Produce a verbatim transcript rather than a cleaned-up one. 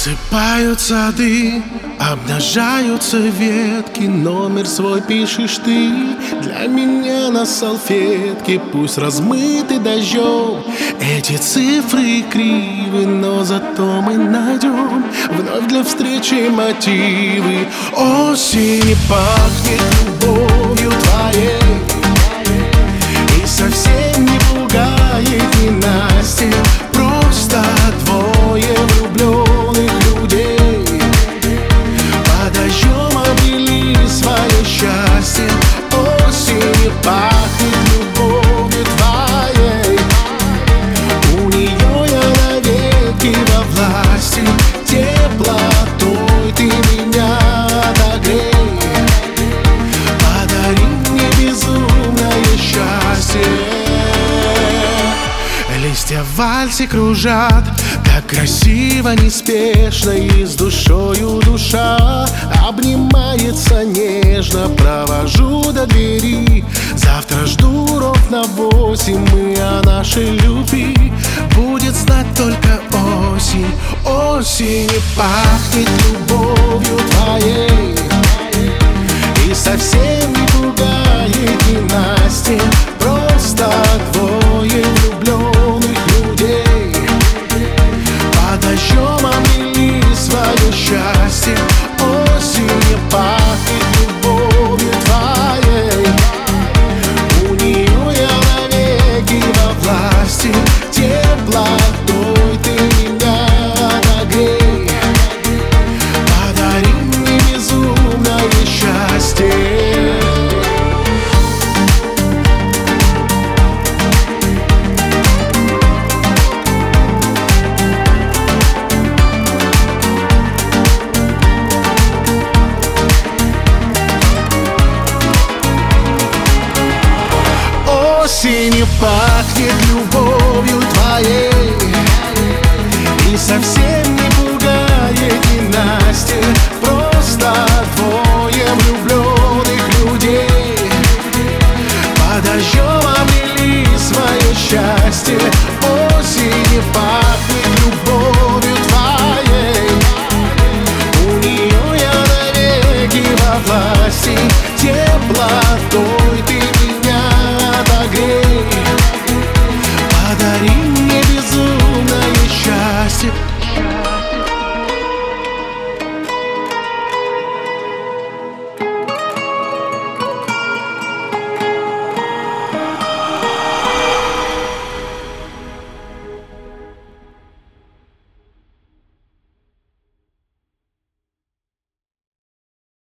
Рассыпают сады, обнажаются ветки. Номер свой пишешь ты для меня на салфетке. Пусть размыты дождем эти цифры кривы, но зато мы найдем вновь для встречи мотивы. Осень пахнет любовью твоей и совсем не пугает ненастье. Просто двое влюбленных людей под дождем обрели свое счастье. Осень пахнет любовью твоей, у нее я навеки во власти. Теплотой ты меня отогрей, подари мне безумное счастье. Листья в вальсе кружат так красиво, неспешно, и с душою душа обнимается нежно. Провожу до двери, завтра жду ровно восемь. Мы о нашей любви будет знать только осень. Осень пахнет любовью твоей и совсем не пугает ненастье. Просто двое влюбленных людей под дождем обрели свое счастье. Осень пахнет любовью твоей, у нее я навеки во власти. Теплотой ты меня отогрей, подари мне безумное счастье. Осень пахнет любовью твоей и совсем не пугает ненастье. Просто двое влюбленных людей под дождем обрели свое счастье.